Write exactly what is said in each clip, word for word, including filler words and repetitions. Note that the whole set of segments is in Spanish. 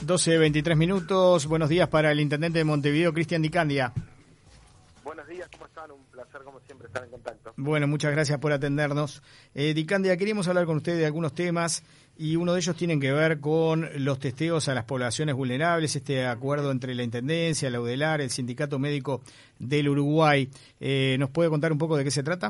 doce veintitrés minutos. Buenos días para el intendente de Montevideo, Cristian Di Candia. Buenos días, ¿cómo están? Un placer, como siempre, estar en contacto. Bueno, muchas gracias por atendernos. Eh, Di Candia, queríamos hablar con usted de algunos temas y uno de ellos tiene que ver con los testeos a las poblaciones vulnerables, este acuerdo entre la Intendencia, la UDELAR, el Sindicato Médico del Uruguay. Eh, ¿Nos puede contar un poco de qué se trata?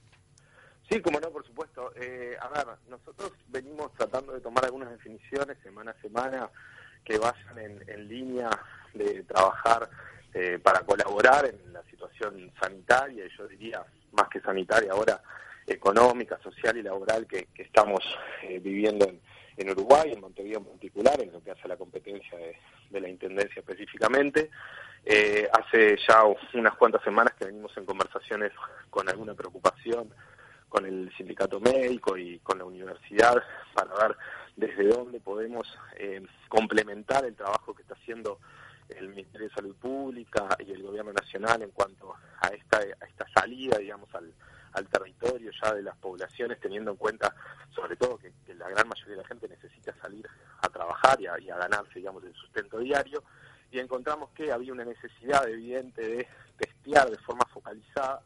Sí, como no, por supuesto. Eh, a ver, nosotros venimos tratando de tomar algunas definiciones semana a semana que vayan en, en línea de trabajar eh, para colaborar en la situación sanitaria, y yo diría más que sanitaria ahora, económica, social y laboral que, que estamos eh, viviendo en, en Uruguay, en Montevideo en particular, en lo que hace a la competencia de, de la Intendencia específicamente. Eh, hace ya unas cuantas semanas que venimos en conversaciones con alguna preocupación con el sindicato médico y con la universidad para ver desde dónde podemos eh, complementar el trabajo que está haciendo el Ministerio de Salud Pública y el Gobierno Nacional en cuanto a esta, a esta salida, digamos, al, al territorio ya de las poblaciones, teniendo en cuenta sobre todo que, que la gran mayoría de la gente necesita salir a trabajar y a, y a ganarse, digamos, el sustento diario, y encontramos que había una necesidad evidente de testear de forma focalizada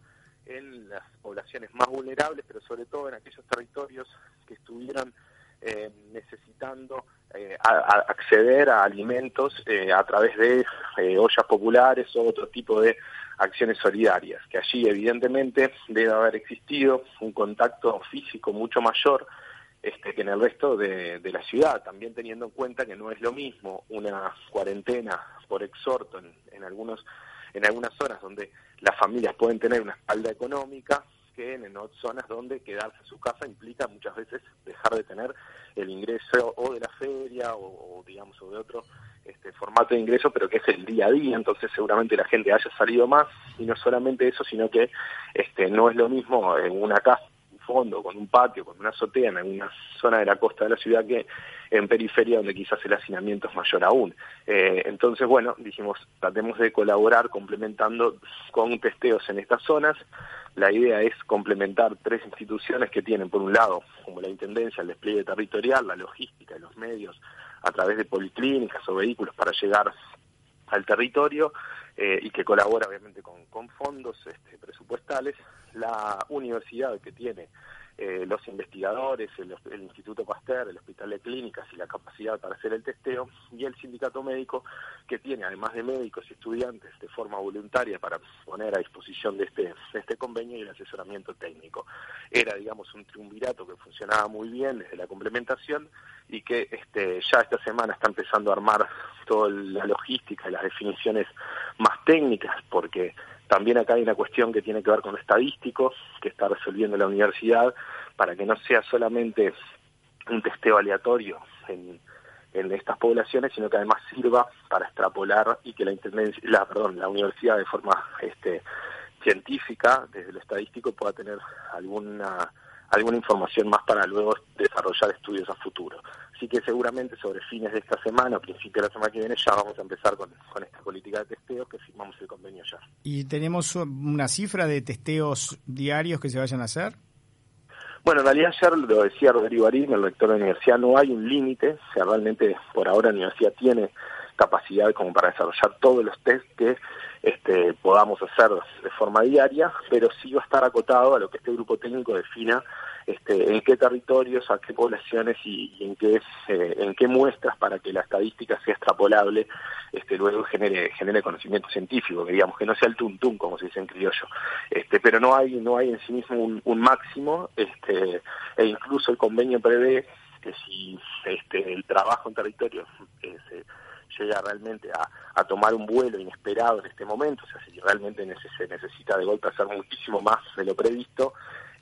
en las poblaciones más vulnerables, pero sobre todo en aquellos territorios que estuvieran eh, necesitando eh, a, a acceder a alimentos eh, a través de eh, ollas populares o otro tipo de acciones solidarias, que allí evidentemente debe haber existido un contacto físico mucho mayor este, que en el resto de, de la ciudad, también teniendo en cuenta que no es lo mismo una cuarentena por exhorto en, en algunos en algunas zonas donde las familias pueden tener una espalda económica, que en, en otras zonas donde quedarse en su casa implica muchas veces dejar de tener el ingreso o de la feria o, o digamos o de otro este formato de ingreso, pero que es el día a día. Entonces seguramente la gente haya salido más, y no solamente eso, sino que este no es lo mismo en una casa, un fondo, con un patio, con una azotea en alguna zona de la costa de la ciudad que en periferia, donde quizás el hacinamiento es mayor aún. Eh, entonces, bueno, dijimos, tratemos de colaborar complementando con testeos en estas zonas. La idea es complementar tres instituciones que tienen, por un lado, como la Intendencia, el despliegue territorial, la logística y los medios a través de policlínicas o vehículos para llegar al territorio, eh, y que colabora obviamente con, con fondos este, presupuestales, la universidad que tiene Eh, los investigadores, el, el Instituto Pasteur, el Hospital de Clínicas y la capacidad para hacer el testeo, y el sindicato médico que tiene, además de médicos y estudiantes, de forma voluntaria para poner a disposición de este, de este convenio y el asesoramiento técnico. Era, digamos, un triunvirato que funcionaba muy bien desde la complementación y que este, ya esta semana está empezando a armar toda la logística y las definiciones más técnicas, porque también acá hay una cuestión que tiene que ver con lo estadístico, que está resolviendo la universidad, para que no sea solamente un testeo aleatorio en, en estas poblaciones, sino que además sirva para extrapolar y que la intendencia, la, perdón, la universidad de forma este, científica, desde lo estadístico, pueda tener alguna alguna información más para luego desarrollar estudios a futuro. Así que seguramente sobre fines de esta semana, a principios de la semana que viene, ya vamos a empezar con, con esta política de testeo, que firmamos el convenio ya. ¿Y tenemos una cifra de testeos diarios que se vayan a hacer? Bueno, en realidad ayer lo decía Rodrigo Arim, el rector de la universidad, no hay un límite. O sea, realmente por ahora la universidad tiene capacidad como para desarrollar todos los test que este, podamos hacer de forma diaria, pero sí va a estar acotado a lo que este grupo técnico defina este, en qué territorios, a qué poblaciones y, y en qué eh, en qué muestras, para que la estadística sea extrapolable, este, luego genere genere conocimiento científico, que digamos que no sea el tuntún, como se dice en criollo. Este, pero no hay no hay en sí mismo un, un máximo, este, e incluso el convenio prevé que si este, el trabajo en territorio eh, se llega realmente a, a tomar un vuelo inesperado en este momento, o sea, si realmente neces- se necesita de golpe hacer muchísimo más de lo previsto,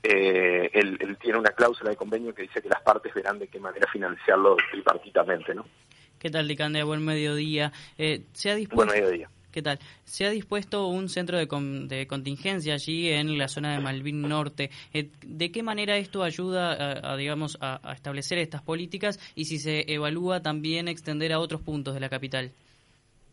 eh, él, él tiene una cláusula de convenio que dice que las partes verán de qué manera financiarlo tripartitamente, ¿no? ¿Qué tal, Di Candia? Buen mediodía. Eh, ¿se ha dispuesto... Buen mediodía. ¿Qué tal? Se ha dispuesto un centro de, con, de contingencia allí en la zona de Malvin Norte. Eh, ¿De qué manera esto ayuda a, a digamos, a, a establecer estas políticas, y si se evalúa también extender a otros puntos de la capital?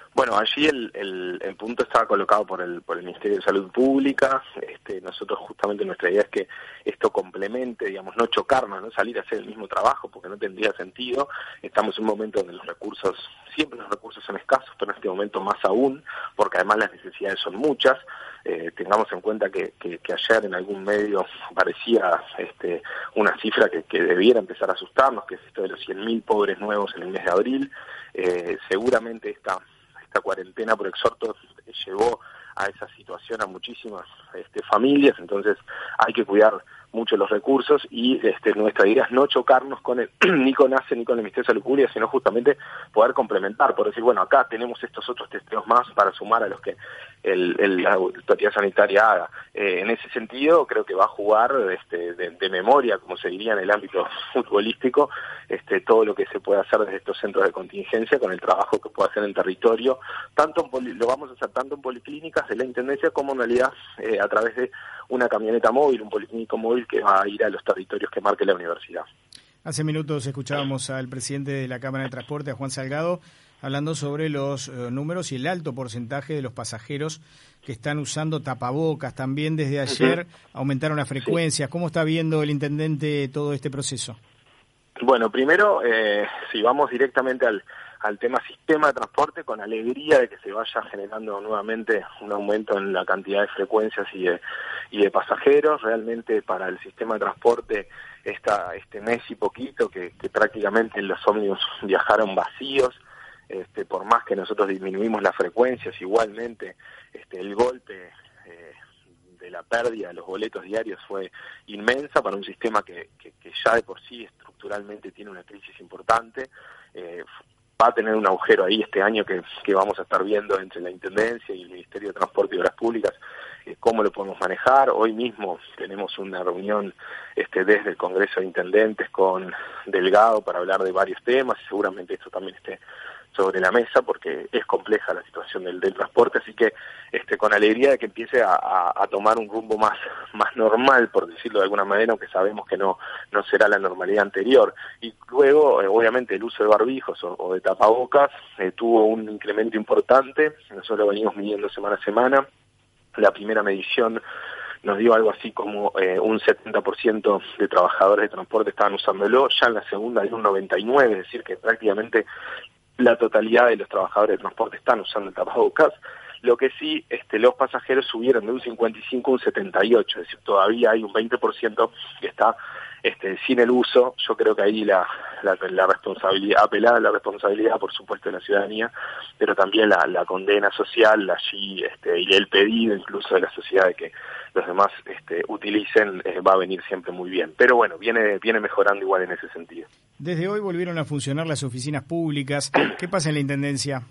Bueno, allí el, el, el punto estaba colocado por el, por el Ministerio de Salud Pública. Este, nosotros justamente nuestra idea es que esto complemente, digamos, no chocarnos, no salir a hacer el mismo trabajo, porque no tendría sentido. Estamos en un momento donde los recursos, siempre los recursos son escasos, pero en este momento más aún, porque además las necesidades son muchas. Eh, tengamos en cuenta que, que, que ayer en algún medio parecía este, una cifra que, que debiera empezar a asustarnos, que es esto de los cien mil pobres nuevos en el mes de abril. Eh, seguramente esta esta cuarentena por exhorto llevó a esa situación a muchísimas este, familias, entonces hay que cuidar mucho los recursos y este, nuestra idea es no chocarnos con el, ni con A C E ni con el Ministerio de Salud Pública, sino justamente poder complementar, por decir, bueno, acá tenemos estos otros testeos más para sumar a los que el, el, la autoridad sanitaria haga. Eh, en ese sentido, creo que va a jugar este, de, de memoria, como se diría en el ámbito futbolístico, este, todo lo que se puede hacer desde estos centros de contingencia con el trabajo que puede hacer en territorio, tanto en poli, lo vamos a hacer tanto en policlínicas de la Intendencia como en realidad eh, a través de una camioneta móvil, un policlínico móvil que va a ir a los territorios que marque la universidad. Hace minutos escuchábamos al presidente de la Cámara de Transporte, a Juan Salgado, hablando sobre los eh, números y el alto porcentaje de los pasajeros que están usando tapabocas. También desde ayer uh-huh. aumentaron las frecuencias. Sí. ¿Cómo está viendo el intendente todo este proceso? Bueno, primero, eh, si vamos directamente al, al tema sistema de transporte, con alegría de que se vaya generando nuevamente un aumento en la cantidad de frecuencias y de, y de pasajeros. Realmente para el sistema de transporte esta, este mes y poquito que, que prácticamente los ómnibus viajaron vacíos, este, por más que nosotros disminuimos las frecuencias, igualmente este, el golpe eh, de la pérdida de los boletos diarios fue inmensa para un sistema que, que, que ya de por sí estructuralmente tiene una crisis importante. Eh, va a tener un agujero ahí este año que, que vamos a estar viendo entre la Intendencia y el Ministerio de Transporte y Obras Públicas, eh, cómo lo podemos manejar. Hoy mismo tenemos una reunión este, desde el Congreso de Intendentes con Delgado para hablar de varios temas, y seguramente esto también esté sobre la mesa porque es compleja la situación del, del transporte, así que este, con alegría de que empiece a, a, a tomar un rumbo más, más normal, por decirlo de alguna manera, aunque sabemos que no, no será la normalidad anterior. Y luego, eh, obviamente, el uso de barbijos o, o de tapabocas eh, tuvo un incremento importante. Nosotros lo venimos midiendo semana a semana. La primera medición nos dio algo así como eh, un setenta por ciento de trabajadores de transporte estaban usándolo, ya en la segunda hay un noventa y nueve por ciento, es decir, que prácticamente la totalidad de los trabajadores de transporte están usando el tapabocas. Lo que sí, este, los pasajeros subieron de un cincuenta y cinco a un setenta y ocho, es decir, todavía hay un veinte por ciento que está este, sin el uso. Yo creo que ahí la, la, la responsabilidad, apelada a la responsabilidad, por supuesto, de la ciudadanía, pero también la, la condena social allí este, y el pedido incluso de la sociedad de que los demás este, utilicen, eh, va a venir siempre muy bien. Pero bueno, viene, viene mejorando igual en ese sentido. Desde hoy volvieron a funcionar las oficinas públicas. ¿Qué pasa en la Intendencia?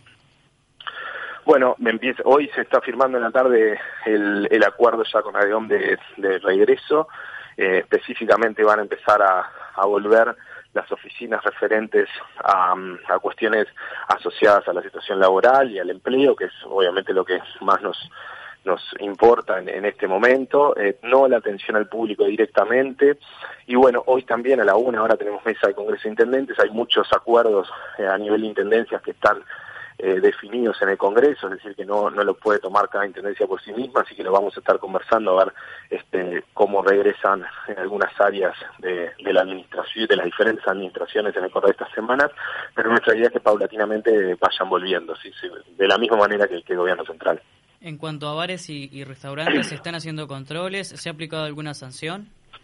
Bueno, me empieza, hoy se está firmando en la tarde el, el acuerdo ya con ADEOM de, de regreso. Eh, específicamente van a empezar a, a volver las oficinas referentes a, a cuestiones asociadas a la situación laboral y al empleo, que es obviamente lo que más nos nos importa en, en este momento, eh, no la atención al público directamente. Y bueno, hoy también a la una, ahora tenemos mesa de Congreso de Intendentes, hay muchos acuerdos eh, a nivel de intendencias que están eh, definidos en el Congreso, es decir, que no, no lo puede tomar cada intendencia por sí misma, así que lo vamos a estar conversando a ver este, cómo regresan en algunas áreas de, de la administración, de las diferentes administraciones en el correr de estas semanas, pero nuestra idea es que paulatinamente vayan volviendo, ¿sí? Sí, de la misma manera que, que el gobierno central. En cuanto a bares y, y restaurantes, ¿se están haciendo controles? ¿Se ha aplicado alguna sanción?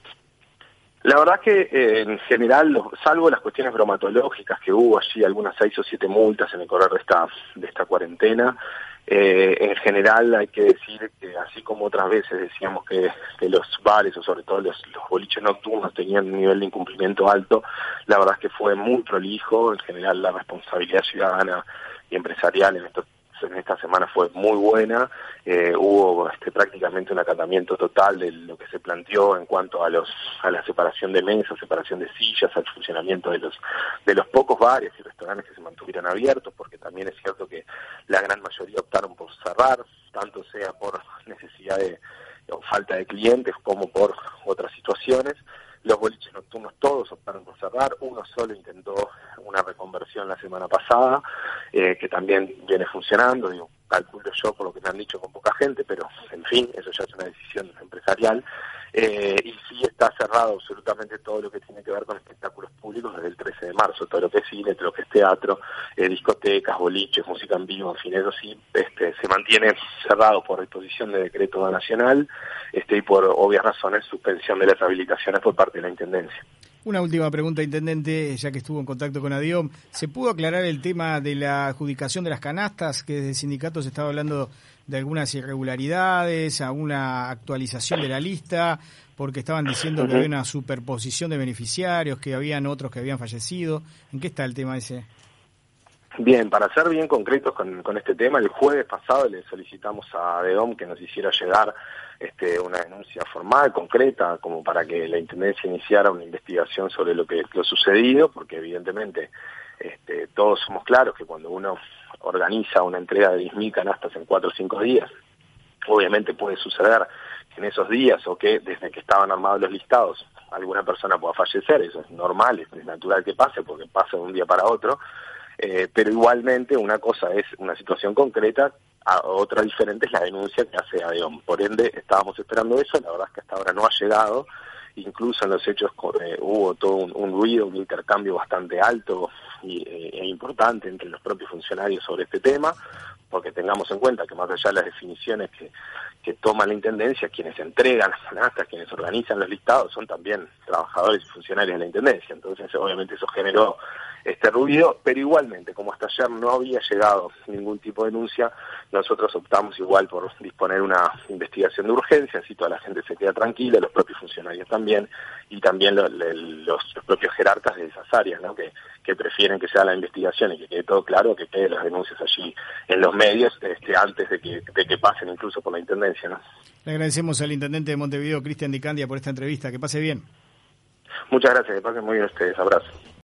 La verdad que eh, en general, salvo las cuestiones bromatológicas que hubo allí, algunas seis o siete multas en el correr de esta, de esta cuarentena, eh, en general hay que decir que así como otras veces decíamos que, que los bares o sobre todo los, los boliches nocturnos tenían un nivel de incumplimiento alto, la verdad es que fue muy prolijo. En general la responsabilidad ciudadana y empresarial en estos en esta semana fue muy buena. Eh, hubo este, prácticamente un acatamiento total de lo que se planteó en cuanto a los a la separación de mesas, separación de sillas, al funcionamiento de los de los pocos bares y restaurantes que se mantuvieran abiertos, porque también es cierto que la gran mayoría optaron por cerrar, tanto sea por necesidad de o falta de clientes como por otras situaciones. Los boliches nocturnos todos optaron por cerrar, uno solo intentó una reconversión la semana pasada, eh, que también viene funcionando, digo, calculo yo por lo que me han dicho con poca gente, pero en fin, eso ya es una decisión empresarial. Eh, y sí está cerrado absolutamente todo lo que tiene que ver con espectáculos públicos desde el trece de marzo, todo lo que es cine, todo lo que es teatro, eh, discotecas, boliches, música en vivo, en fin, eso sí este, se mantiene cerrado por disposición de decreto nacional este, y por obvias razones suspensión de las habilitaciones por parte de la Intendencia. Una última pregunta, Intendente, ya que estuvo en contacto con ADIOM. ¿Se pudo aclarar el tema de la adjudicación de las canastas, que desde el sindicato se estaba hablando de algunas irregularidades, alguna actualización de la lista, porque estaban diciendo uh-huh. que había una superposición de beneficiarios, que habían otros que habían fallecido? ¿En qué está el tema ese? Bien, para ser bien concretos con, con este tema, el jueves pasado le solicitamos a ADIOM que nos hiciera llegar este, una denuncia formal, concreta, como para que la Intendencia iniciara una investigación sobre lo que lo sucedido, porque evidentemente este, todos somos claros que cuando uno organiza una entrega de diez mil canastas en cuatro o cinco días, obviamente puede suceder que en esos días o que desde que estaban armados los listados alguna persona pueda fallecer, eso es normal, es natural que pase, porque pasa de un día para otro. Eh, pero igualmente una cosa es una situación concreta, a otra diferente es la denuncia que hace ADIOM. Por ende, estábamos esperando eso, la verdad es que hasta ahora no ha llegado, incluso en los hechos eh, hubo todo un, un ruido, un intercambio bastante alto y, eh, e importante entre los propios funcionarios sobre este tema, porque tengamos en cuenta que más allá de las definiciones que, que toma la Intendencia, quienes entregan las canastas, quienes organizan los listados, son también trabajadores y funcionarios de la Intendencia. Entonces, obviamente eso generó este ruido, pero igualmente, como hasta ayer no había llegado ningún tipo de denuncia, nosotros optamos igual por disponer una investigación de urgencia, así toda la gente se queda tranquila, los propios funcionarios también, y también lo, le, los, los propios jerarcas de esas áreas, ¿no? que, que prefieren que sea la investigación y que quede todo claro, que queden las denuncias allí en los medios este, antes de que, de que pasen incluso por la Intendencia, ¿no? Le agradecemos al Intendente de Montevideo, Cristian Di Candia, por esta entrevista. Que pase bien. Muchas gracias, que pasen muy bien ustedes. Abrazo.